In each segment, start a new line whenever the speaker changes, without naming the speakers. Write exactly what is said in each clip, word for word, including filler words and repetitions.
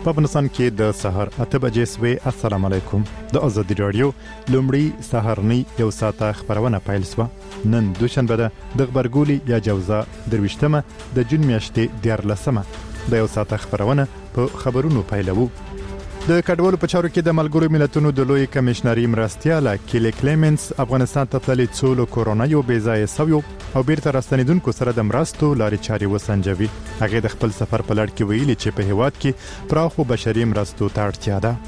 په افغانستان کې د سحر اته بجې سوي. السلام علیکم. د ازادي رادیو لومړی سحرنی یو ساعته خبرونه پیل سوه. نن دوشنبه ده د خبرګولي یا جوزا درویشتمه د جون میاشتې دیارلسمه. د یو ساعته خبرونه په خبرونو پیلوو. د کډوالو په چارو کې د ملګرو ملتونو د لوی کمشنري مرستیاله کیلی کلیمنس افغانستان ته تللی څو کورونا یو بې ځای سویو او بیرته راستنیدونکو سره د مرستو لارې چارې وسنجوي. هغه د خپل سفر په لړ کې ویلي چې په هیواد کې پراخو بشري مرستو ته اړتیا ده.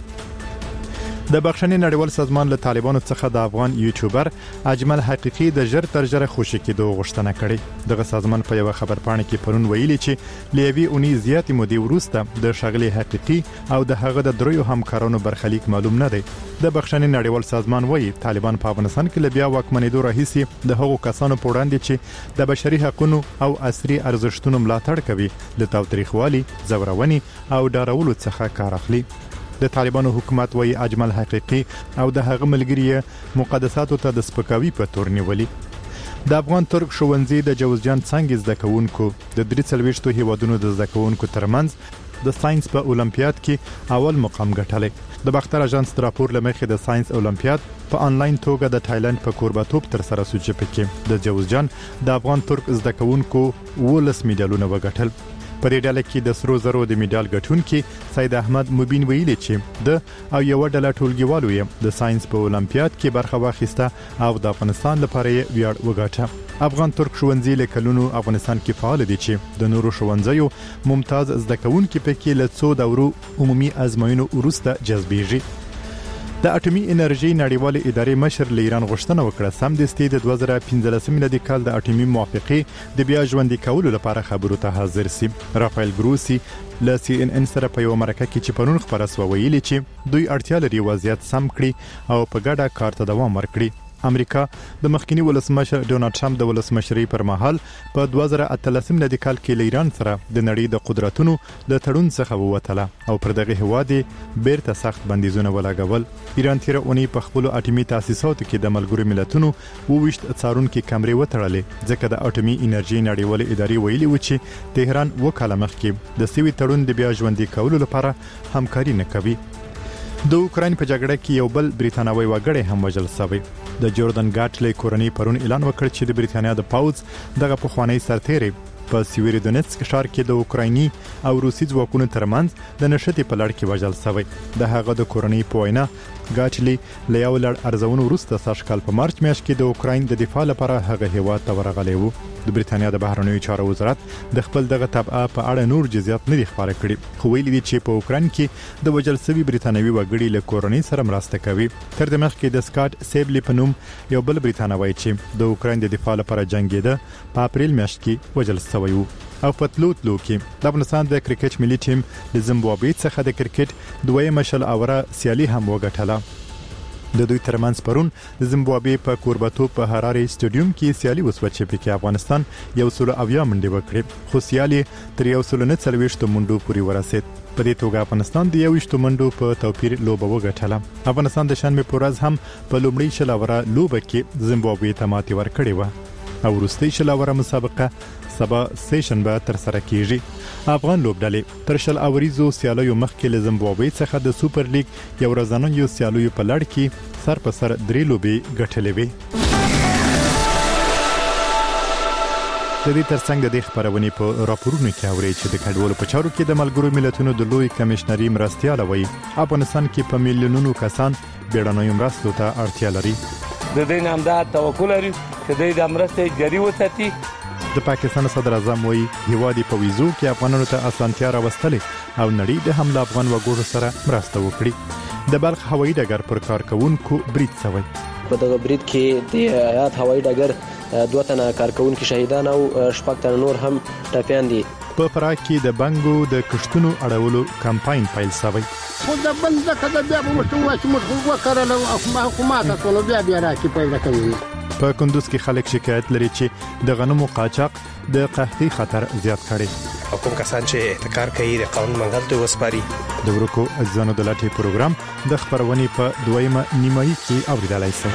د بخښنې نړیوال سازمان له طالبانو څخه د افغان یوټیوبر اجمل حقیقي د ژر تر ژره خوشی کېدو غوښتنه کړې. دغه سازمان په یو خبرپاڼه کې پرون ویلي چې لیوي اونۍ زیاتې مودې وروسته د شغلې حقیقي او د هغه د دریو همکارانو برخلیک معلوم نه دی. د بخښنې نړیوال سازمان وایي طالبان په افغانستان کې لبیا واکمنېدو راهیسي د هغو کسانو په وړاندې چې د بشري حقوقو او عصري ارزښتونو ملاتړ کوي له تاوتریخوالي، زورونې او ډارولو څخه کار اخلي. د طالبانو حکومت وایي اجمل حقیقي او د هغه ملګری مقدساتو ته د سپکاوي په تور نیولي. د افغان ترک ښوونځي د جوزجان څنګه زده کوونکو د درې څلوېښتو هیوادونو د زده کوونکو ترمنځ د ساينس په اولمپیاد کې اول مقام ګټلی. د باختر اژانس راپور لمخې د ساينس اولمپیاد په انلاین توګه د تایلند په کورباتوب تر سره شو چې پکې د جوزجان د افغان ترک زده کوونکو ولس میډالونه وګټل. په دې ډله کې د سرو زرو د میډال ګټونکي سید احمد مبین ویلي چې د او یو ډله ټولګیوالو یې د ساينس په اولمپیاد کې برخه واخیسته او د افغانستان لپاره یې ویاړ وګاټه. افغان ترک ښوونځي له کلونو افغانستان کې فعال دي چې د نورو ښوونځیو ممتاز زده کوونکي پکې له څو دورو عمومي ازموینو وروسته جذبېږي. د اټومي انرژي نړیوال ادارې مشر له ایران غوښتنه وکړه سمدستي د دوه زره پنځلسم میلادي کال د اټومي موافقې د بیا ژوندۍ کولو لپاره خبرو ته حاضر سي. رافایل ګروسی له سی ان ان سره په یو مرکه کې چې پرون خبره سو ویلي چې دوی اړتیا لري وضعیت سم کړي او په ګډه کار ته دوام ورکړي. امریکا د مخکنی ولسمشر ډونالد ټرمپ د ولسمشرۍ پر مهال په دوه زره اتلسم میلادي کال کې له ایران سره د نړۍ د قدرتونو د تړون څخه ووتله او پر دغه هواد بیرته سخت بندیزونه ولګول. ایران تیر اونۍ په خپل اټومي تاسیساتو کې د ملګرو ملتونو وویشت څارونکو کمرې وتړلې ځکه د اټومي انرژي نړیوال ادارې ویلي و چې تهران وکاله مخکې د سوي تړون د بیا ژوندۍ کولو لپاره همکاري نه کوي. د اوکراین په جګړه کې یو بل بریتانوي وګړی هم وژل شوی. د جوردن ګاټلې کورنۍ پرون اعلان وکړ چې د بریتانیا د پاوز دغه پخوانی سرتیری په سیویرودونیتسک ښار کې د اوکرایني او روسي ځواکونو ترمنځ د نشټې په لړ کې وژل شوی. د هغه د کورنۍ په وینا ګاټلې له یو لړ ارزونو وروسته سږ کال په مارچ میاشت کې د اوکراین د دفاع لپاره هغه هیواد ته ورغلی و. د بریتانیا د بهرنیو چارو وزارت د خپل دغه تبعه په اړه نور جزئیات نه خبره کړي خو ویلي دي چې په اوکراین کې د وژل شوي بریتانوي وګړي له کورنۍ سره مرسته کوي. تر دې مخکې د سکاټ سیبلی په نوم یو بل بریتانوي چې د اوکراین د دفاع لپاره جنگیده په اپریل میاشت کې وژل شوی و. او په تلوتلو کې د افغانستان د کرکټ ملي ټیم د زیمبابوې څخه د کرکټ دویمه شل اوره سیالي هم وګټله. د دوی ترمنځ پرون د زیمبابوې په کورباتوب په هراري سټیډیوم کې سیالي وسوه چې پکې افغانستان یو سل اویا منډې وکړې خو سیالي تر یو سل نه څلوېښت منډو پورې ورسید. په دې توګه افغانستان د یو ویشت منډو په توپیر لوبه وګټله. افغانستان د شنبه په ورځ هم په لومړي شل اوره لوبه کې زیمبابوې ته ماتې ورکړې و او وروستۍ شل اوره مسابقه سبا سیشنبه تر سره کیږي. افغان لوبډلې تر شل اوریزو سیالیو مخکې له زیمبابوې څخه د سوپر لیګ یو ورځنیو سیالیو په لړ کې سر په سر درې لوبې ګټلې وې. د دې ترڅنګ د خبرونې په راپورونو کې اوري چې د کډوالو په چارو کې د ملګرو ملتونو د لوی کمشنري مرستیاله وایي افغانستان کې په میلیونونو کسان بیړنیو مرستو ته اړتیا لري.
د دې نام دا توکل لري چې د مرستې جاري وساتي.
د پاکستان صدر اعظم وایي هیواد په ویزو کې افغانانو ته اسانتیا راوستلې او نړۍ د حمله افغان وګړو سره مرسته وکړي. د بلخ هوایي ډګر پر کارکونکو برید شوی.
په دغه برید کې د هیات هوایي ډګر دوه تنه کارکونکو شهیدان او شپږ تنه نور هم ټپیان دي.
په فراه کې د بنګو د کښتونو اړولو کمپاین پیل شوی.
خو د بل ځکه د بیا به ورته وایي چې موږ وکړل او حکومت ټول بیا بیا راکې پیدا کوي.
په کندوز کې خلک شکایت لري چې د غنمو قاچاق د قحطۍ خطر زیات کړي.
حکومت کسان چې احتکار کوي د قانون منګل ته وسپاري.
د ورکو ځانو د لاټي پروګرام د خبرونې په دویمه نیمایي کې اوریدلای شي.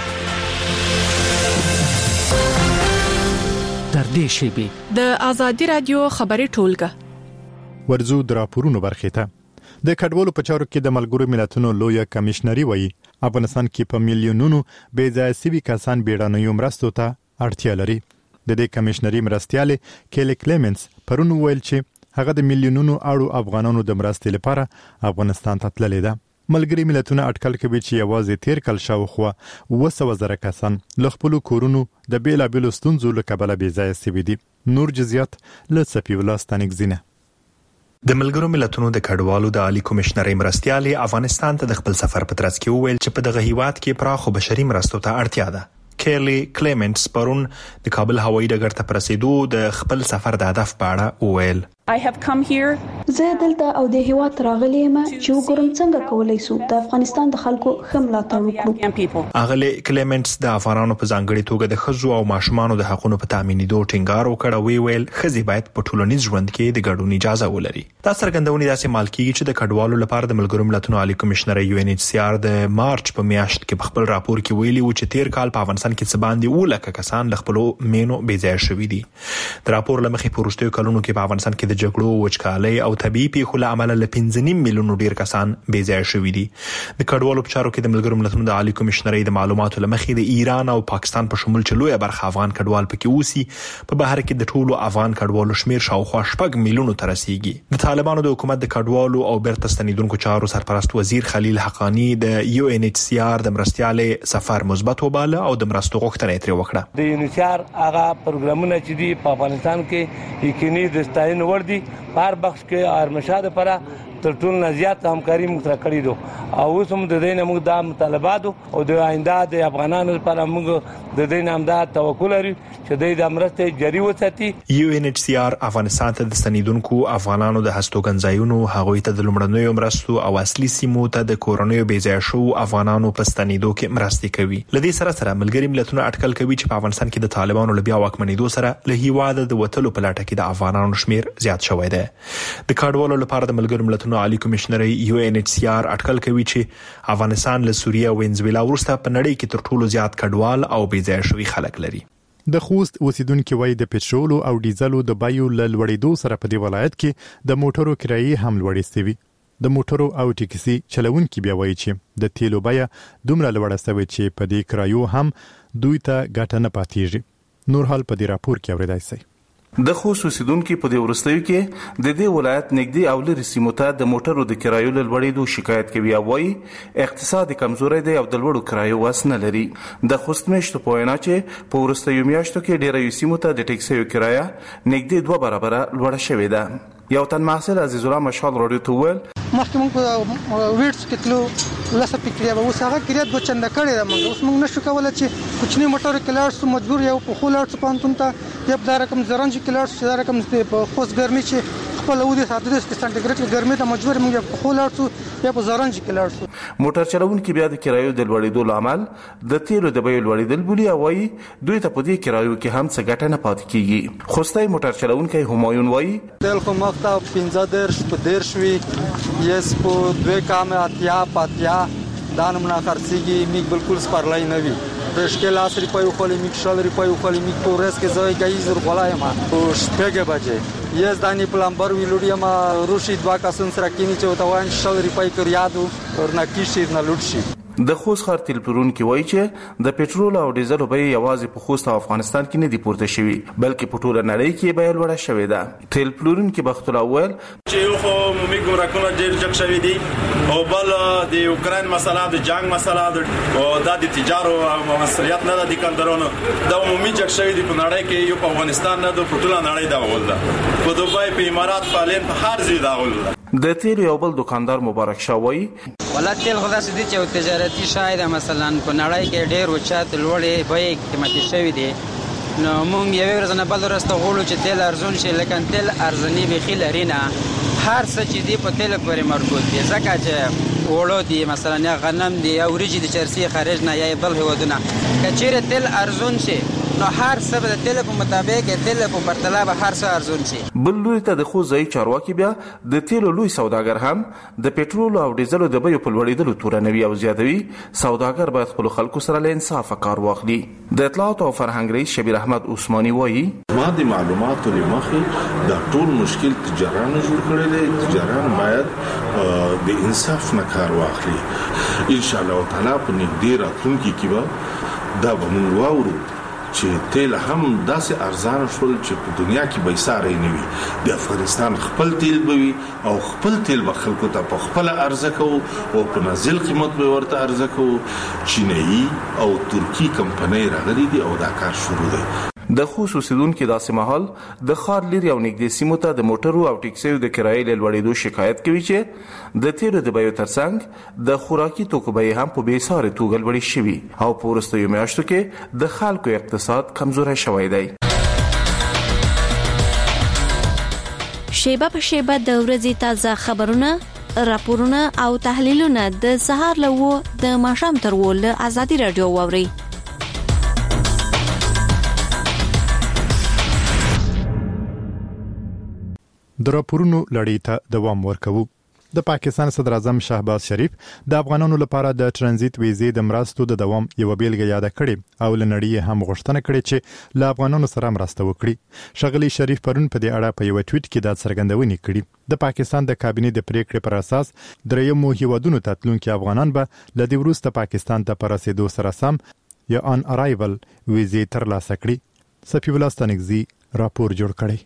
تر دې شی د آزادي رادیو خبري ټولګه
ورزو د راپورونو برخه ته د کډوالو په چارو کې د ملګرو ملتونو لویه کمشنري وایي افغانستان کې په میلیونونو بې ځایه سوي کسان بیړنیو مرستو ته اړتیا لري. د دې کمشنري مرستیالې کیلی کلیمنز پرون ویل چې هغه د میلیونونو اړو افغانانو د مرستې لپاره افغانستان ته تللې ده. ملګري ملتونه اټکل کوي چې یوازې تیر کال شاوخوا اوه سوه زره کسان له خپلو کورونو د بیلابیلو ستونزو له کبله بې ځایه سوي دي. نور جزیات له صفي الله ستانکزینه.
د ملګرو ملتونو د کډوالو د عالی کمشنري مرستیالې افغانستان ته د خپل سفر په ترڅ کې وویل چې په دغه هیواد کې پراخو بشري مرستو ته اړتیا ده. کیلی کلیمنز پرون د کابل هوایي ډګر ته پرسیدو د خپل سفر د هدف په اړه وویل.
I have come here.
زه دلته او د هیواد راغلی یم چې وګورم څنګه کولای شو د افغانستان د خلکو ښه ملاتړ وکړو.
اغلی کلیمنز د افغانانو په ځانګړي توګه د ښځو او ماشومانو د حقوقو په تامینېدو ټینګار وکړ او ویل ښځې باید په ټولنیز ژوند کې د ګډون اجازه ولري. دا څرګندونې داسې مال کیږي چې د کډوالو لپاره د ملګرو ملتونو عالی کمشنر یو ان ایچ سی آر د مارچ په میاشت کې په خپل راپور کې ویلي و چې تیر کال په افغانستان کې څه باندې اووه لکه کسان له خپلو مینو بې ځایه شوي دي. د راپور له مخې په وروستیو کلونو کې په افغانستان کې د جګړو وچکالۍ او طبيعي پیښو له امله له پنځه نیم میلیونو ډیر کسان بې ځایه شوي دي. د کډوالو په چارو کې د ملګرو ملتونو د عالی کمشنرۍ د معلوماتو له مخې د ایران او پاکستان په شمول چې لویه برخه افغان کډوال پکې اوسي په بهر کې د ټولو افغان کډوالو شمیر شاوخوا شپږ میلیونو ته رسیږي. د طالبانو د حکومت د کډوالو او بیرته ستنیدونکو چارو سرپرست وزیر خلیل حقانی د یو ان ایچ سی آر د مرستیالې سفر مثبت وباله او د مرستو غوښتنه یې ترې وکړه.
د یو ان ایچ سی آر هغه پروګرامونه چې دی په افغانستان کې یقیني د ستاینې وړ دي. په هر بخش کې ارمشاد لپاره تر ټولو نه زیات همکاري موږ سره کړې ده او اوس هم د دې نه موږ دا مطالبات او د آینده د افغانانو لپاره موږ د دې نه هم دا توکل لري چې د مرستې جاري وساتي.
یو ان ایچ سی آر افغانستان ته د ستنیدونکو افغانانو د هستوګنځایونو هغوی ته د لومړنیو مرستو او اصلي سیمو ته د کورونیو بې ځایه شوو افغانانو په ستنیدو کې مرستې کوي. له دې سره سره ملګري ملتونه اټکل کوي چې په افغانستان کې د طالبانو له بیا واکمنېدو سره له هیواده د وتلو په لټه کې د افغانانو شمیر زیات شوی دی. د کډوالو لپاره د ملګرو ملتونو عالی کمشنرۍ یو ان ایچ سی آر اټکل کوي چې افغانستان له سوریه او وینزویلا وروسته په نړۍ کې تر ټولو زیات کډوال او بې ځایه شوي خلک لري.
د خوست اوسیدونکو وایي د پټرول او ډیزلو د بیو له لوړېدو سره په دې ولایت کې د موټرو کرایې هم لوړې شوي. د موټرو او ټیکسي چلوونکي بیا وایي چې د تیلو بیه دومره لوړه شوې چې په دې کرایو هم دوی ته ګټه نه پاتېږي. نور حال په دې راپور کې اورېدای شئ.
د خوست اوسیدونکو په دې ورستیو کې د دې ولایت نږدې او لري سیمو ته د موټرو د کرایو له لوړېدو شکایت کوي او وايي اقتصادي کمزوري دی او د لوړو کرایو وس نه لري. د خوست میشتو په وینا چې په ورستیو میاشتو کې ډېر سیمو ته د ټیکسیو کرایه نږدې دوه برابره لوړه شوې ده. یو تن محصل عزیز الله مشال رادیو ته ویل
مخکې موږ په ویټس کې تلو لسه پکړیا به اوس هغه کړیا دوه چنده کړی ده. موږ اوس موږ نشو کولای چې کوچنی موټر کې لاړ سو مجبور یو په خو لاړ سو پانتون ته یا په رقم زرنج کې لاړ سو دا رقم په خوست ګرمي چې خپل ودی ساتل د سانتیګریډ کې ګرمي ته مجبور موږ په خو لاړ سو یا په زرنج کې لاړ سو.
موټر چلوونکي بیا د کرایو د لوړېدو لامل د تیلو د بیو لوړېدل بولی او وايي دوی ته په دې کرایو کې هم څه ګټه نه پاتې کیږي. خوستای موټر چلوونکی همایون وايي
دل خو مخته پنځه درش په درش وی یس په دوی کام اتیا پاتیا دانم نه خرڅيږي میګ بالکل سپارلای نه وی رشکل اصلي پيو خولي میګ شل ری پيو خولي میګ پورس کې ځای گئی زر غلای ما او شپږه بجې یس دانی پلمبر ویلوډیا ما روشي دوا کسن سره کینی چې وتاوان شل ری پي کړ یادو ورنه کیشیر نه لوټشي.
د خوست ښار تیل پلورونکي وایي چې د پټرول او ډیزل بیې یوازې په خوست او افغانستان کې نه دي پورته شوي بلکې په ټوله نړۍ کې بیه لوړه شوې ده. تیل پلورونکي بخت الله ویل
چې یو خو مومي ګمرکونه ډېر جګ شوي دي او بل د یوکرين مسله د جنگ مسله او د تجارو او مسؤلیت نه د کندرونو د مومي جګ شوي دي په نړۍ کې یو په افغانستان نه د ټوله نړۍ دا ول ده په دوبای په امارات په لین په هر ځای دا ول ده.
د تیل یو بل دکاندار مبارک شاه وایي
ولا تیل خدا سې دي چې تجارتي شاید مثلا په نړۍ کې ډېر وچات لوړې بیې قیمتي شوی دي نو موږ یو ورځ نه بل ورځ ته غواړو چې تیل ارزون شي لکه تیل ارزنی به خیل لري نه هر څه چې دی په تیل پورې مربوط دي ځکه چې وړو دي مثلا یا غنم دي یا وريجي د چرسي خارج نه یا بل هودونه کچېره تیل ارزون شي نو هر څه به د تیل په مطابق تیل په پرتله به هر څه ارزون شي.
بل لوري ته د خوځي چارواکي بیا د تیلو لوی سوداګر هم د پېټرول او ډیزل د بیو په لوړېدلو تورنوي او زیاتوي. سوداګر باید خپل خلکو سره له انصاف کار واخلي. د اطلاعات او فرهنګ رئیس شبیر احمد عثماني وایي
ما د معلوماتو لمخې دا ټول مشکل تجارانو جوړ کړی دی. تجاران باید د انصاف نه کار واخلي. ان شاء الله تعالی په نږدې راتلونکي کې به دا به موږ واورو چې تیل هم داسې ارزان شول چې په دنیا کې به ساري نه وي. د افغانستان خپل تیل به وي او خپل تیل به خلکو ته په خپل ارزه کوو او په نازل قیمت به ورته ارزه کوو. چینایي او ترکی کمپنۍ راغلي دي او دا کار شروع دی.
د خصوصیدون کې داسې مهال د خار لري او نږدې سیمو ته د موټرو او ټیکسیو د کرایې له لوړېدو شکایت کوي چې د تیلو د بیو ترڅنګ د خوراکي توکو بیې هم په بې ساري توګه لوړې شوي او په وروستیو میاشتو کې د خلکو اقتصاد کمزوری شوی دی.
شیبه په شیبه د ورځې تازه خبرونه، راپورونه او تحلیلونه د سهار له و د ماښام تر و له ازادي رادیو واورئ.
د راپورونو لړۍ ته دوام ورکوو. د پاکستان صدر اعظم شهباز شریف د افغانانو لپاره د ترانزیت ویزې د مرستو د دوام یو بیلګه یاد کړې او لنړی هم غوښتنه کړې چې له افغانانو سره مرسته وکړي. شغلی شریف پرون په دې اړه په یو ټویټ کې د څرګندونې کړې. د پاکستان د کابینې د پریکړې پر اساس درېیمو هیوادونو ته تلونکي افغانان به له دې وروسته پاکستان ته پر رسیدو سره سم یا ان ارایول ویزې ترلاسه کړي. صفی الله ستانکزی راپور جوړ کړی.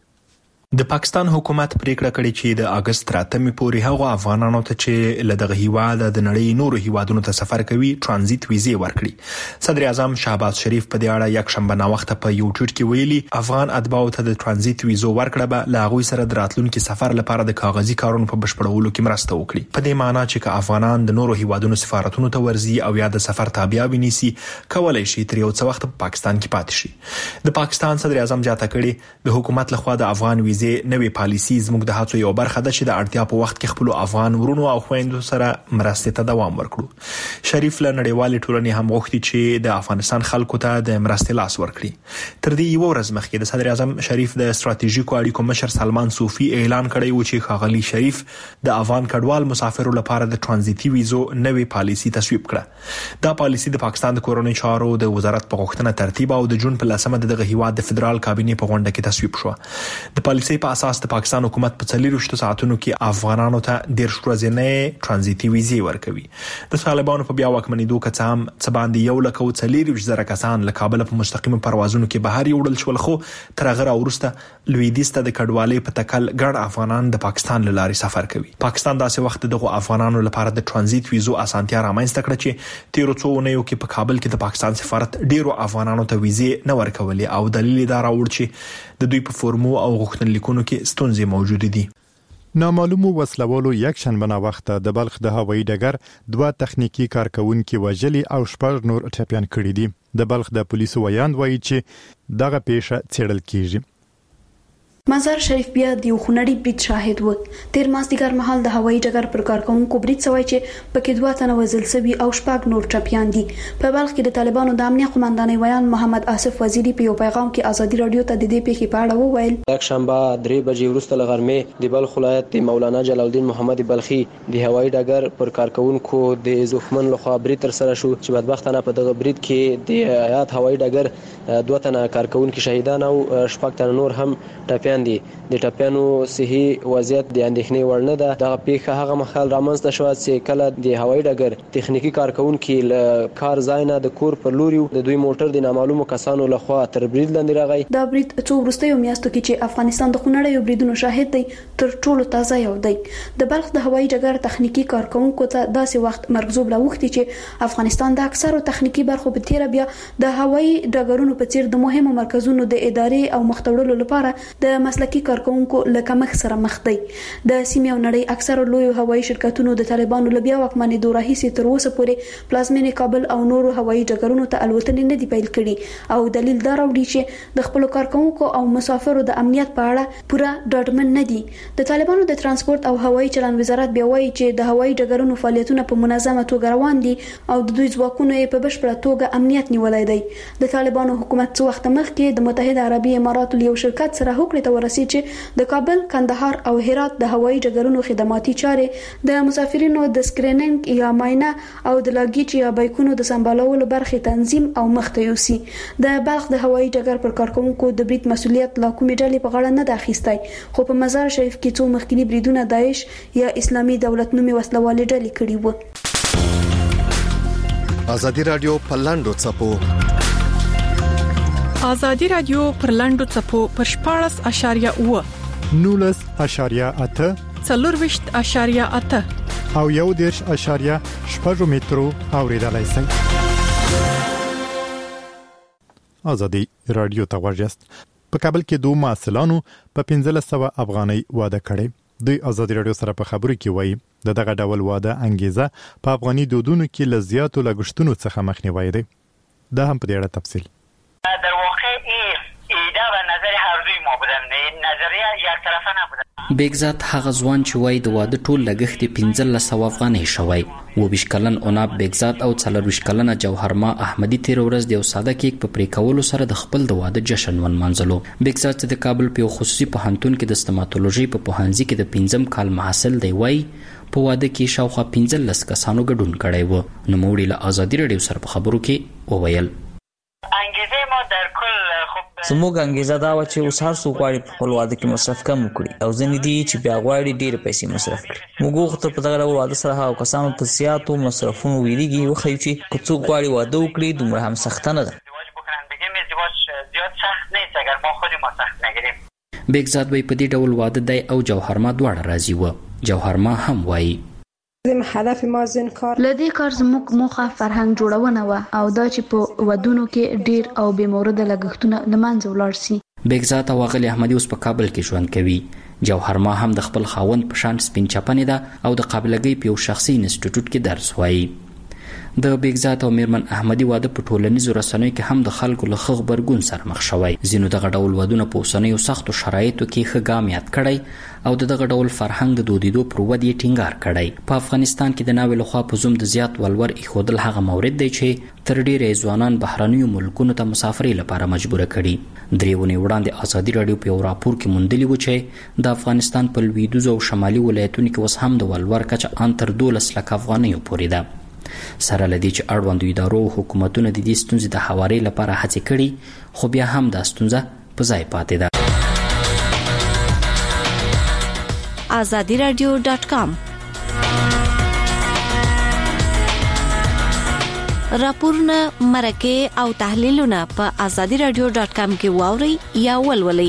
د پاکستان حکومت پریکړه کړې چې د اگست راتمې پورې هغه افغانانو ته چې له دغه هیواد د نړۍ نورو هیوادونو ته سفر کوي ترانزیت ویزې ورکړي. صدر اعظم شهباز شریف په دې اړه یک شنبه نا وخت په یو ټویټ کې ویلي افغان اتباعو ته د ترانزیت ویزو ورکړه به له هغوی سره د راتلونکي سفر لپاره د کاغذي کارونو په بشپړولو کې مرسته وکړي. په دې معنی چې که افغانان د نورو هیوادونو سفارتونو ته ورځي او یا د سفر تابع ونیسي کولای شي تر یو څه وخت په پاکستان کې پاتې شي. د پاکستان صدر اعظم جاته کړي د حکومت لخوا د افغان ویزې نوې پالیسي زموږ د هڅو یو برخه ده چې د اړتیا په وخت کې خپل افغان ورونو او خويندو سره مرستې ته دوام ورکړو. شریف له نړیوال ټولنې هم غوښتي چې د افغانستان خلکو ته د مرستې لاس ورکړي. تر دې یو ورځ مخکې د صدر اعظم شریف د ستراتیژیکو اړیکو مشر سلمان صوفي اعلان کړی و چې ښاغلي شریف د افغان کډوال مسافرو لپاره د ترانزیتي ویزو نوې پالیسي تصویب کړه. دا پالیسي د پاکستان د کورنۍ چارو د وزارت په غوښتنه ترتیب او د جون په لسمه دغه هیواد د فدرال کابینې په غونډه کې تصویب شو. د پالیسي په اساس د پاکستان حکومت په څلورویشت ساعتونو کې افغانانو ته ډیر ورځنی ترانزیتي ویزې ورکوي. د طالبانو په بیا واکمنېدو کې څام څه باندې یو لک او څلورویشت زره کسان له کابل په مستقیم پروازونو کې بهر یوړل شول خو تر هغه وروسته لویدیځ ته د کډوالۍ په تکل ګڼ افغانان د پاکستان له لارې سفر کوي. پاکستان داسې وخت دغه افغانانو لپاره د ترانزیت ویزو اسانتیا رامنځته کړه چې تیرو څو اونیو کې په کابل کې د پاکستان سفارت ډیرو افغانانو ته ویزې نه ورکولې او دلیل یې دا راوړ چې د دوی په فورمو او غوښتنلیکونو کې ستونزې موجود دي.
نامعلومو وسلوالو یک شنبه نا وخت د بلخ د هوایي ډګر دوه تخنیکی کارکونکي وژلي او شپږ نور ټپيان کړي دي. د بلخ د پولیسو ویاند وایي چې دغه پیښه څېړل کیږي.
مزار شریف بیا د یو خونړي برید شاهد و. تیر مازدیګر مهال د هوایي ډګر پر کارکونکو برید شوی چې پکې دوه تنه وژل شوي او شپږ نور ټپيان دي. په بلخ کې د طالبانو د امنیت قومندانۍ ویان محمد آصف وزیری په یو پیغام کې ازادي رادیو ته د دې پیښې په اړه وویل.
یک شنبه درې بجې وروسته له غرمې د بلخ ولایت د مولانا جلال الدین محمد بلخي د هوایي ډګر پر کارکونکو د زخمن لخوا برید تر سره شو چې بدبختانه په دغه برید کې د آیات هوایي ډګر دوه تنه کارکونکو شهیدان او شپږ تنه نور هم ټپيان دي. د ټپيانو صحي وضعیت د اندېښنې وړ نه ده. دغه پیښه هغه مخال رامنځته شوه چې کله د هوایي ډګر تخنیکی کارکونکو له کار ځای نه د کور پر لور یو د دوی موټر د نامعلومو کسانو لخوا تر برید لاندې راغی.
دا برید څو وروستیو میاشتو کې چې افغانستان د خونړیو بریدونو شاهد دی تر ټولو تازه یو دی. د بلخ د هوایي ډګر تخنیکی کارکونکو ته داسې وخت مرغزوب راوختی چې افغانستان د اکثرو تخنیکی برخو په تیر بیا د هوایي ډګرونو په څیر د مهمو مرکزونو د ادارې او مختړلو لپاره د مسلکي کارکونکو لکه مخ سره مخ دی. د سیمې او نړۍ اکثره لوی هوایي شرکتونو د طالبانو لبیا واکمنې دوه راهیسې تر اوسه پورې پلازمینې کابل او نورو هوایي ډګرونو ته الوتنې نه دي پیل کړي او دلیل دا راوړي چې د خپل کارکونکو او مسافرو د امنیت په اړه پوره ډاډمن نه دي. د طالبانو د ترانسپورت او هوایي چلند وزارت بیا وایي چې د هوایي ډګرونو فعالیتونه په منظمه توګه روان دي او د دوی ځواکونو په بشپړه توګه امنیت نیولای دی. د طالبانو حکومت څو وخت مخکې د متحده عربي اماراتو یو شرکت سره هوکړه ته ورسید چې د کابل، کندهار او هرات د هوایي ډګرونو خدماتي چارې د مسافرینو د سکرینینګ یا معاینه او د لاګیج یا بایکونو د سمبالولو برخې تنظیم او مخته یوسي. د بلخ د هوایي ډګر پر کارکونکو د برید مسولیت لا کومې ډلې په غاړه نه د اخیستی، خو په مزار شریف کې څو مخکنی بریدونه داعش یا اسلامي دولت نومي وسلوالې ډلې کړي وو.
ازادي رادیو په لاندو چپو
ازادي رادیو پر لاندو چپو پر شپاړس اشاریه اوه
نولس اشاریه اته
څلورویشت اشاریه اته
او یو دیرش اشاریه شپږ مترو اوریدلای شئ. ازادي رادیو ته ورجست په کابل کې دوه محصلانو په پنځه سوه افغانۍ واده کړي. دوی ازادي رادیو سره په خبرو کې وایي د دغه ډول واده انګیزه په افغاني دودونو کې لزیاتو لګښتونو څخه مخنیوي دی. دا هم په دې اړه تفصیل.
در واقع ایده و نظر هر دوی ما بودن، نظریه یک طرفه نبودن.
بیگزات هغه ځوان چې وای د واده ټول لګښت پنځه سوه افغانۍ شوی. و بیش کلن اوناب بیگزات او څلور کلنه جوهرما احمدی تیر ورځ د یو ساده کیک په پریکولو سره د خپل د واده جشن ونمانځلو. بیگزات د کابل په خصوصي پوهنتون کې د استماتولوژي په پوهنځي کې د پنځم کال محصل دی. وای په واده کې شاوخوا پنځلس کسانو ګډون کړی و. نو موږ له ازادي رادیو سره په خبرو کې وویل
انګیزه ما در کل خب
زموږ انګیزه دا و چې اوس هر څوک غواړي په خپل واده کې مصرف کم وکړي او ځینې دي چې بیا غواړي ډېرې پیسې مصرف کړي. موږ غوښتل په دغه ډول واده سره هغو کسانو په زیاتو مصرفونو ویریږي وښیو چې که څوک غواړي واده وکړي دومره هم سخته نه ده.
بیگزاد وایي په دې ډول واده دی او جوهرما دواړه راضي وه. جوهرما هم وایي
هدف ما زین کار
لدې کار زموږ موخه فرهنګ جوړونه و او دا چې په ودونو کې ډیر او بې مورده لګښتونه لمانځه ولاړ سي.
بیگزات او غلی احمدی اوس په کابل کې ژوند کوي. جوهرما هم د خپل خاوند په شان سپین چپنې ده او د قابلګۍ په یو شخصي انسټیټیوټ کې درس وایي. د بیگزات او میرمن احمدی واده په ټولنیزو رسنیو کې هم د خلکو له ښه غبرګون سره مخ شوی. ځینو دغه ډول ودونه په اوسنیو سختو شرایطو کې ښه ګام یاد کړی او د دغه ډول فرهنګ د دودیدو پر ودې ټینګار کړی. په افغانستان کې د ناوې لخوا په زوم د زیات ولور ایښودل هغه مورد دی چې تر ډیره ځوانان بهرنیو ملکونو ته مسافرۍ لپاره مجبوره کړي. درې ونې وړاندې ازادي راډیو په یو راپور کې موندلي و چې د افغانستان په لویدیځو او شمالي ولایتونو کې اوس هم د ولور کچه ان تر دولس لکه افغانیو پورې ده. سره لدی چې اړوندو ادارو او حکومتونو د دې ستونزې د هواري لپاره هڅې کړي خو بیا هم دا ستونزه په ځای پاتې ده.
azadi radio dot com راپورونه مرکه او تحلیلونه په azadi radio dot com کې واوري یا ولولئ.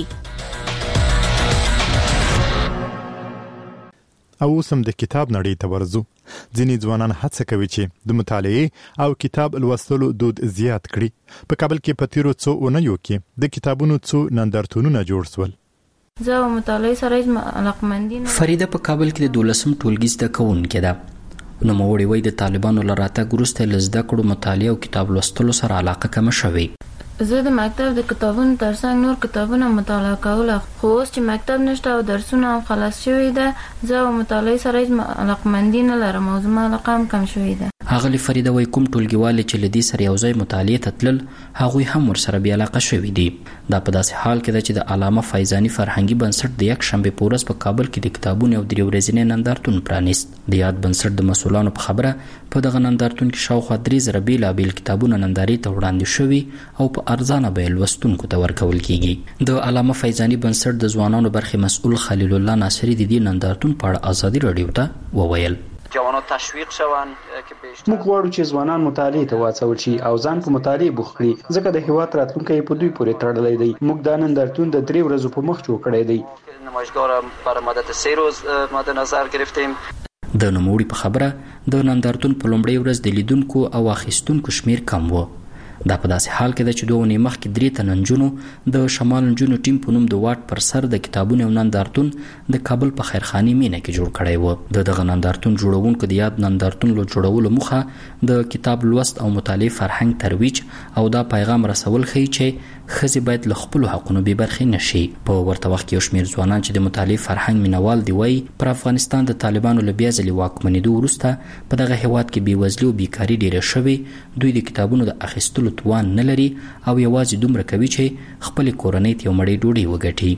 او سم د کتاب نړۍ ته ورځو. ځینې ځوانان هڅه کوي چې د مطالعې او کتاب لوستلو دود زیات کړي. په کابل کې په تیرو څو اونیو کې د کتابونو څو نندارتونونه جوړ شول.
زه مطالعې سره علاقمندین.
فریده په کابل کې د دولسم ټولګي زده کوونکې ده. نو موړي وای د طالبانو لراته ګروسته لزده کړو مطالعه او کتاب لوستلو سره علاقه کم شوه.
زه د مکتب د کتابونو ترڅنګ نور کتابونه مطالعه کوله، خو اوس چې مکتب نشته او درسونه هم خلاص شوي ده زه مطالعې سره علاقمندي نه لرم او زما علاقه هم کم شوې ده.
ښاغلې فریده وایي کوم ټولګیوالې چې له دې سره یو ځای مطالعې ته تلل هغوی هم ورسره بې علاقه شوي دي. دا په داسې حال کې ده چې د علامه فیضاني فرهنګي بنسټ د یک شنبې په ورځ په کابل کې د کتابونو یو درې ورځنی نندارتون پرانیست. د یاد بنسټ د مسؤلانو په خبره په دغه نندارتون کې شاوخوا درې زره بېلابېل کتابونه نندارې ته وړاندې شوي او په ارزانه بیه لوستونکو ته ورکول کیږي. د علامه فیضاني بنسټ د ځوانانو برخې مسؤل خلیل الله ناصری د دې نندارتون په اړه ازادي راډیو ته وویل
جوانان تشویق شون که بیشتر
موږ غواړو چې ځوانان مطالعې ته واچول شي او ځان په مطالعې بوخت کړي ځکه د هیواد راتلونکی په دوی پورې تړلی دی. موږ دا نندارتون د درې ورځو په مخ جوړ کړی دی.
نمایشگاه برای مدت سه روز مد نظر گرفتیم.
د نوموړي په خبره د نندارتون په لومړۍ ورځ د لیدونکو او اخیستونکو شمیر کم و. دا په داسې حال کې ده چې دوه اونۍ مخکې درې تنه نجونو د شمال نجونو ټیم په نوم د واټ پر سر د کتابونو یو نندارتون د کابل په خیرخانې مینه کې جوړ کړی و. د دغه نندارتون جوړونکو د یاد نندارتون له جوړولو موخه د کتاب لوست او مطالعې فرهنګ ترویج او دا پیغام رسول ښیي چې ښځې باید له خپلو حقونو بې برخې نه شي. په ورته وخت کې یو شمېر ځوانان چې د مطالعې فرهنګ مینوال دي وایي پر افغانستان د طالبانو له بیا ځلې واکمنېدو وروسته په دغه هېواد کې بېوزلي او بیکاري ډېره شوې. دوی د کتابونو د اخیستلو توان نه لري او یوازې دومره کوي چې خپلې کورنۍ ته یو مړۍ ډوډۍ وګټي.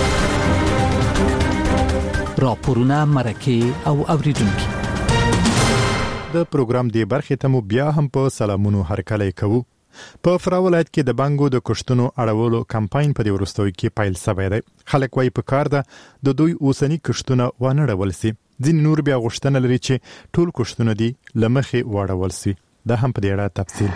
راپورونه، مرکې او اوریدونکي
د پروګرام دی برخې ته مو بیا هم په سلامونو هرکلی کوو. په فراه ولایت کې د بانګو د کښتونو اړولو کمپاین په دې وروستیو کې پیل شوی دی. خلک وایي په کار ده د دوی اوسني کښتونه وانه ډول سي. ځینې نور بیا غوښتنه لري چې ټول کښتونه دي له مخې واړول سي. دا هم په دې اړه تفصیل.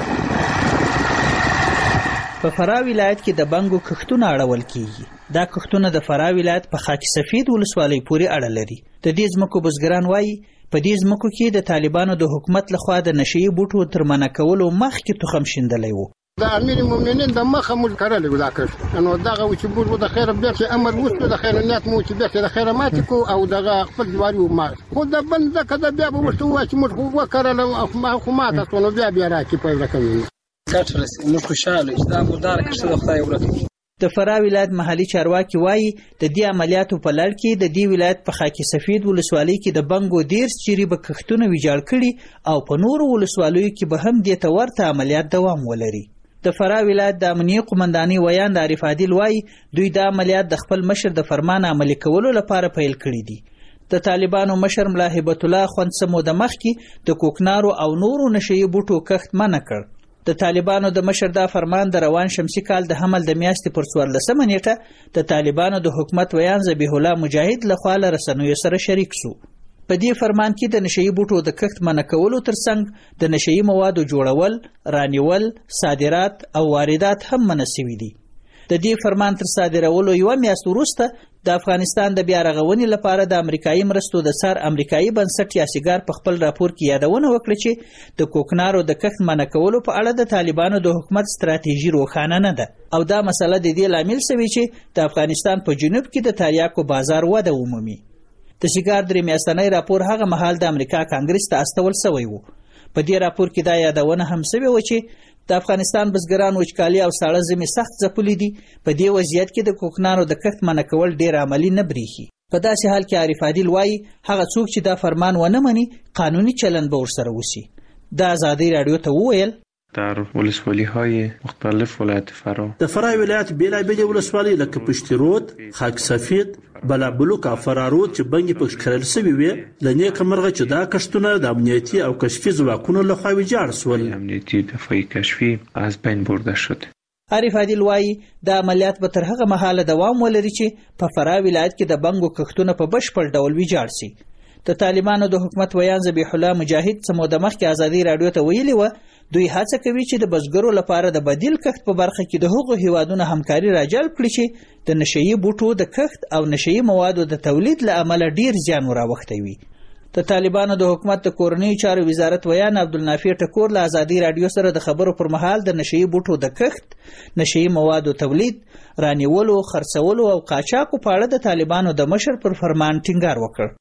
په فراه ولایت کې د بانګو کښتونه اړول کیږي. دا کښتونه د فراه ولایت په خاک سفید ولسوالۍ پورې اړه لري. د دې ځمکو بزګران وایي په دې ځمکو کې د طالبانو د حکومت لخوا د نشئی بوټو تر منع کولو مخکې تخم شیندلی و.
د امیر المؤمنین د مخه موږ کرلی و دا کښت، نو دغه و چې موږ د خیره بیرته امر وشو د خیره نیت مو چې بیرته د خیره ماتې کو او دغه خپل جواري ومات خو د بل ځکه د بیا به ورته ووایه چې موږ خو وکرله خو ماته شوه نو بیا بیا راکړي پیدا کوي.
ګټه رسېږي، موږ خوشحاله یو چې دا مرداره کښته د خدای ورکړي.
د فراه ولایت محلي چارواکي وایي د دې عملیاتو په لړ کې د دې ولایت په خاک سفید ولسوالۍ کې د بنګو دیرس چیرې به کښتونه ویجاړ کړي او په نورو ولسوالیو کې به هم دې ته ورته عملیات دوام ولري. د فراه ولایت د امنیه قومندانۍ ویاند عارف عادل وایي دوی د عملیات د خپل مشر د فرمان عملي کولو لپاره پیل کړي دي. د طالبانو مشر ملا هیبت الله خوندسمو د مخکې د کوکنارو او نورو نشئی بوټو کښت منع کړ. د طالبانو د مشر دا فرمان د روان شمسي کال د حمل د میاشتې پر څوارلسمه نیټه د طالبانو د حکومت ویان ذبیح الله مجاهد لخوا له رسنیو سره شریک سو. په دې فرمان کې د نشئی بوټو د کښت منع کولو ترڅنګ د نشئی موادو جوړول، رانیول، صادرات او واردات هم منع شوي دي. د دې فرمان تر صادرولو یوه میاشت وروسته د افغانستان د بیا رغونې لپاره د امریکایي مرستو د سر امریکایي بنسټ یاسیګار په خپل راپور کې یادونه وکړه چې د کوکنارو د کښت منع کولو په اړه د طالبانو د حکومت ستراتیژي روښانه نه ده او دا مسله د دې لامل شوې چې د افغانستان په جنوب کې د تریاکو بازار وده ومومي. د سیګار درې میاشتنی راپور هغه مهال د امریکا کانګرس ته استول شوی و. په دې راپور کې دا یادونه هم شوې و چې د افغانستان بزګران وچکالي او ساړه ژمي سخت ځپلي دي. په دې وضعیت کې د کوکنارو د کښت منع کول ډېر عملي نه بریښي. په داسې حال کې عارف عادل وایي هغه څوک چې دا فرمان ونه مني قانوني چلند به ورسره وشي. د ازادي راډیو ته وویل
در ولسوالی‌های مختلف ولایت فراه
د فراه ولایت بیلابیلې ولسوالۍ لکه پشتي رود، خاک سفید، بلابلوک او فراه رود چې بنګې پکې کرل شوي وې له نیکه مرغه چې دا کښتونه د امنیتي او کشفي ځواکونو لخوا ویجاړ شول.
امنیتي دفاعي کشفي از بین برده شد.
عارف عادل وایي دا عملیات به تر هغه مهاله دوام ولري چې په فراه ولایت کې د بنګو کښتونه په بشپړ ډول ویجاړ شي. د طالبانو د حکومت ویان ذبیح الله مجاهد څه موده مخکې ازادي راډیو ته ویلي و دوی هڅه کوي چې د بزګرو لپاره د بدیل کښت په برخه کې د هغو هیوادونو همکاري راجلب کړي چې د نشئی بوټو د کښت او نشئی موادو د تولید له امله ډیر زیان وراوختی وي. د طالبانو د حکومت د کورنیو چارو وزارت ویان عبدالنافع ټکور له ازادي راډیو سره د خبرو پر مهال د نشئی بوټو د کښت، نشئی موادو تولید، رانیولو، خرڅولو او قاچاقو په اړه د طالبانو د مشر پر فرمان ټینګار وکړ.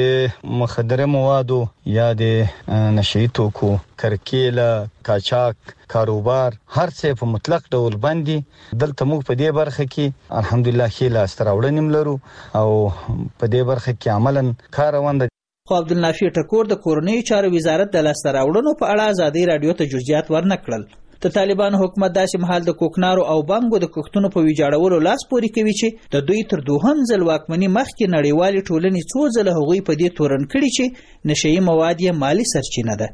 د مخدره موادو یا د نشئی توکو کرکیله، قاچاق کاروبار هر څه په مطلق ډول باندې دلته موږ په دې برخه کې الحمدلله ښې لاسته راوړنې لرو او په دې برخه کې عملاً کار روان دی.
خو عبدالنافع ټکور د کورنیو چارو وزارت د لاسته راوړنو په اړه ازادي راډیو ته جزئیات ورنه کړل. د طالبانو حکومت داسې مهال د کوکنارو او بانګو د کښتونو په ویجاړولو لاس پورې کوي چې د دوی تر دوهم ځل واکمني مخکې نړیوالې ټولنې څو ځله هغوی په دې تورن کړي چې نشئی مواد یې مالي سرچینه ده.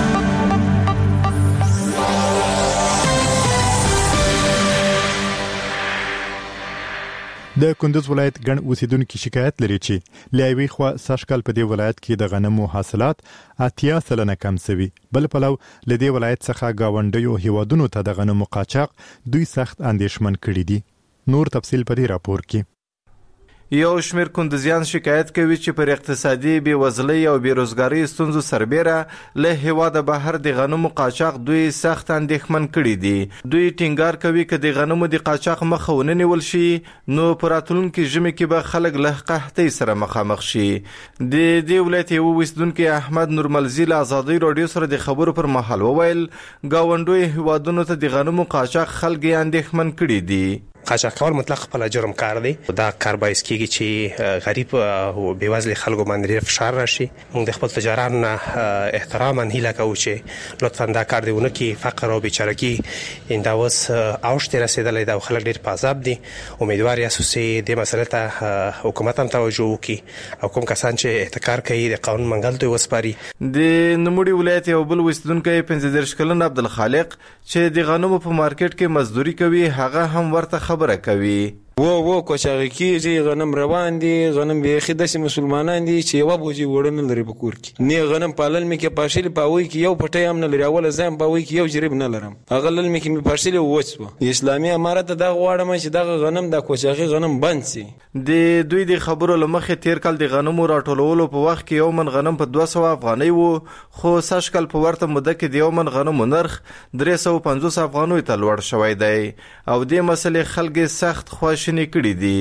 د کندوز ولایت ګڼ اوسیدونکو شکایت لري چې له یوې خوا سږکال په دې ولایت کې د غنمو حاصلات اتیا سلنه کم شوي، بل پلو له دې ولایت څخه ګاونډیو هیوادونو ته د غنمو قاچاق دوی سخت اندېښمن کړي دي. نور تفصیل په دې راپور کې.
یو شمیر کندوزیان شکایت کوي چې پر اقتصادي بېوزلۍ او بېروزګارۍ ستونزو سربیره له هیواده بهر د غنمو قاچاق دوی سخت اندېښمن کړي دي. دوی ټینګار کوي که د غنمو د قاچاق مخه ونه نیول شي نو په راتلونکي ژمي کې به خلک له قحطۍ سره مخامخ شي. د دې ولایت یو اوسیدونکی احمد نورملزي له ازادۍ راډیو سره د خبرو پر مهال وویل ګاونډیو هیوادونو ته د غنمو قاچاق خلک یې اندېښمن کړي دي.
قاچاق کول مطلق خپل جرم کار دی. دا کار باعث کیږي چې غریب او بېوزله خلکو باندې ډېر فشار راشي. موږ د خپل تجارانو نه احتراما هیله کوو چې لطفا دا کار دی ونه کړي. فقر او بیچارګي دا اوس اوج ته رسېدلی دی او خلک ډېر په عذاب دي. امیدوار یاستو چې دې مسلې ته حکومت هم توجه وکړي او کوم کسان چې احتکار کوي د قانون منګل ته وسپاري.
د نوموړي ولایت یو بل اوسیدونکی پنځه دېرش کلن عبدالخالق چې د غنمو په مارکیټ کې مزدوري کوي هغه هم ورته خبره کوي.
و و کوچاغي کیږي غنم روان دي غنم بیخي داسې مسلمانان دي چې یو بوجي وړنه لري په کور کې نه غنم پالل مې کې پاشل پاوي کې یو پټي هم نه لري اول ځم پاوي کې یو جریب نه لرم هغه لل مې کې پاشل وڅو اسلامي امارت دا غواړم چې دا غنم د کوچاغي غنم بند سي.
د دوی د خبرو لمخه تیر کال د غنمو راټولولو په وخت کې یو من غنم په دوه سوه افغانۍ وو خو سږ کال په ورته موده کې د یو من غنمو نرخ درې سوه پنځوس افغانۍ ته لوړ شوی دی او دې مسلې خلک سخت خواشیني کړي دي.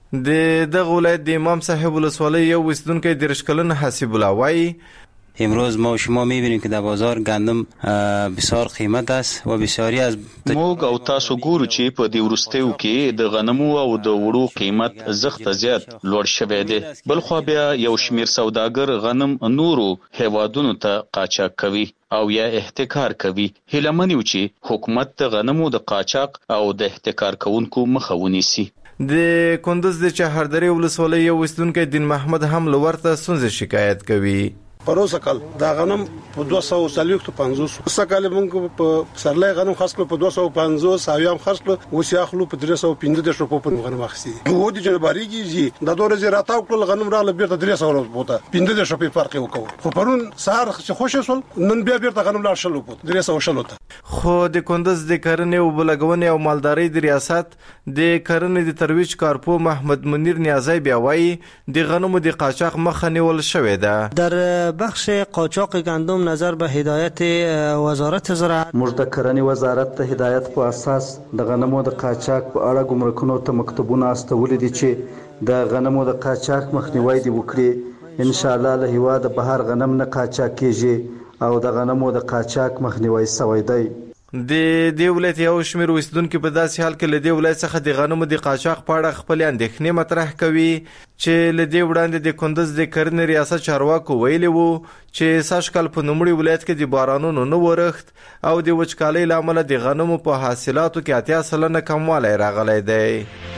د دغه ولایت د امام صاحب ولسوالۍ یو اوسیدونکی دېرش کلن حسیب الله وایي
امروز ما و شما میبینیم که در بازار گندم بسیار قیمت است و بسیاری از
موږ او تاسو ګورو چې په دې وروستیو کې د غنمو او د وړو قیمت زخته زیات لوړ شوی دی. بلخوا بیا یو شمیر سوداګر غنم نورو هیوادونو ته قاچاق کوي او یا احتکار کوي. هیله من یو چې حکومت د غنمو د قاچاق او د احتکار کوونکو مخه ونیسي.
د کندوز د چهاردرې ولسوالۍ یو اوسیدونکی دین محمد هم له ورته ستونزې شکایت کوي.
پروسه کال دا غنم په دوه سوه څلوېښت پنځوس سکهال موږ په سرلای غنم خاص کړ په دوه سوه پنځوس او هم خاص کړ اوس یې اخلو په درې سوه پنځه دېرش روپو په غنم اخیستي وو د جنباریږي دا دوه ورځې راتاو کړل غنم راغله بیرته درې سوه روپو ته پنځه دېرش روپۍ فرق یې وکړو خو پرون سهار چې خوښ شول نن بیا بیرته غنم لاړ شل روپو درې سوه شل ته.
خو د کندوز د کرنې او بلګونې او مالدارۍ د ریاست د کرنې د ترویج کارپو محمد منیر نیازی بیا وایي د غنمو د قاچاق مخه نیول شوې ده.
در بخش قاچاق گندم نظر به هدایت وزارت زراعت
موږ د کرنې وزارت ته هدایت په اساس د غنمو د قاچاق په اړه ګمرکونو ته مکتوبونه استولي دي چې د غنمو د قاچاق مخنیوی دي وکړي. ان شاء الله له هیواده بهر غنم نه قاچاق کیږي او د غنمو د قاچاق مخنیوی سوی دی.
د دې ولایت یو شمیر اوسیدونکي په داسې حال کې له دې ولایت څخه د غنمو د قاچاق په اړه خپلې اندېښنې مطرح کوي چې له دې وړاندې د کندوز د کرنې ریاست چارواکو ویلي وو چې سږ کال په نوموړي ولایت کې د بارانونو نه ورښت او د وچکالۍ له امله د غنمو په حاصلاتو کې اتیا سلنه کموالی راغلی دی.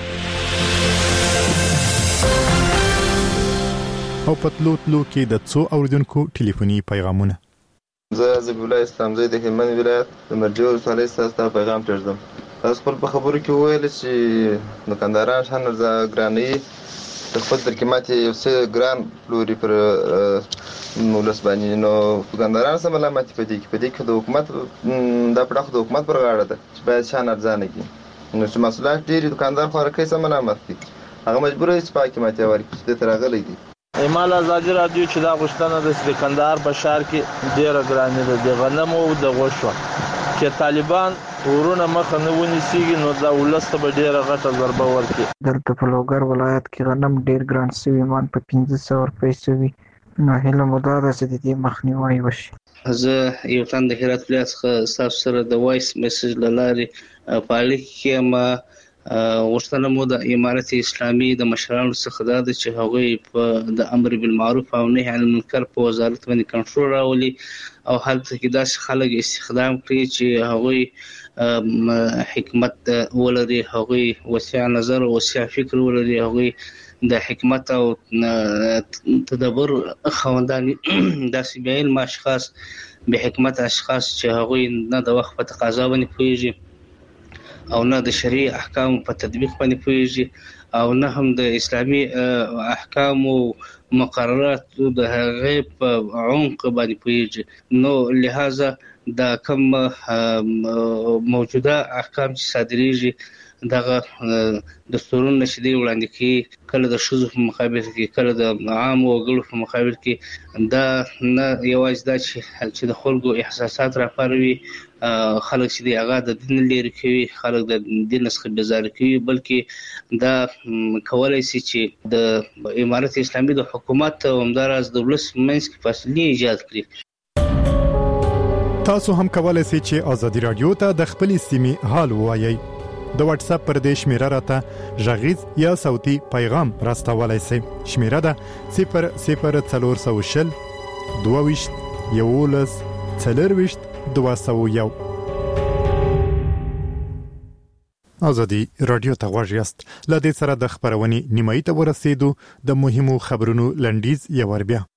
او په تلو تلو کې د څو اوریدونکو ټلیفوني پیغامونه.
زه ذبیح الله اسلامزی د هلمند ولایت د مرجې ولسوالۍ څخه ستاسو پیغام پرېږدم. تاسو خپل په خبرو کې وویل چې دوکانداران ښه نرخ ګرانوي د خپل تر قیمت یو څه ګران پلوري پر ولس باندې نو دوکانداران څه ملامتي په دې کې په دې کې د حکومت دا پړه د حکومت پر غاړه ده چې باید ښه ارزانه کړي نو چې محصولات ډېرې دوکاندار خوارکۍ څه ملامت دي هغه مجبور دی چې پاکې قیمتي ورکړي چې دې ته راغلی دی.
ایمال ازادي راډیو چې دا غوښتنه ده چې د کندهار په ښار کې ډېره ګراني ده د غنمو او د غوښو چې طالبان ورونه مخه نه ونیسيږي نو دا ولس ته به ډېره غټه ضربه ورکړي.
دلته په لوګر ولایت کې غنم ډېر ګران سوي مان په پنځه سوه روپۍ سوي نو هیله مو دا ده چې د دې مخنیوی وشي.
زه یو تن د هرات ولایت څخه ستاسو سره د وایس میسج له لارې په اړیکه کې یم. غوښتنه مو د امارت اسلامي د مشرانو څخه دا ده چې هغوی په د امر بالمعروف او نهي عن المنکر په وزارت باندې کنټرول راولي او هلته کې داسې خلک استخدام کړي چې هغوی حکمت ولري هغوی وسیع نظر او وسیع فکر ولري هغوی د حکمت او تدبر خوندان داسې بې علم اشخاص به حکمت اشخاص چې هغوی نه د وخت په تقاضا باندې پوهیږي او نه د شرعي احکام په تطبیق باندې پوهیږي او نه هم د اسلامي احکام او مقررات د هغې په عمق باندې پوهیږي نو لہذا د کوم موجوده احکام چې صادریږي دغه دستورونه چې دی وړاندې کوي کله د ښځو په مقابل کې کله د عام وګړو په مقابل کې دا نه یوازې دا چې د خلکو احساسات راپاروي خلک چې دی هغه د دین لري کوي خلک د دین څخه بیزار کوي بلکې دا کولای شي چې د امارت اسلامي د حکومت او همداراز د ولس منځ کې فاصله ایجاد کړي.
تاسو هم کولای شئ چې ازادي رادیو ته د خپل سیمې حال ووایئ. د واتس اپ پر دې شمیره راته غږیز یا صوتي پیغام راستولای شئ. شمیره ده صفر صفر څلور سوه شل دوه ویشت یولس څلور ویشت دوه سوه یو. ازادي رادیو ته غوږ یاست. له دې سره د خبرونې نیمایي ته ورسېدو. د مهمو خبرونو لنډیز یو ور بیا.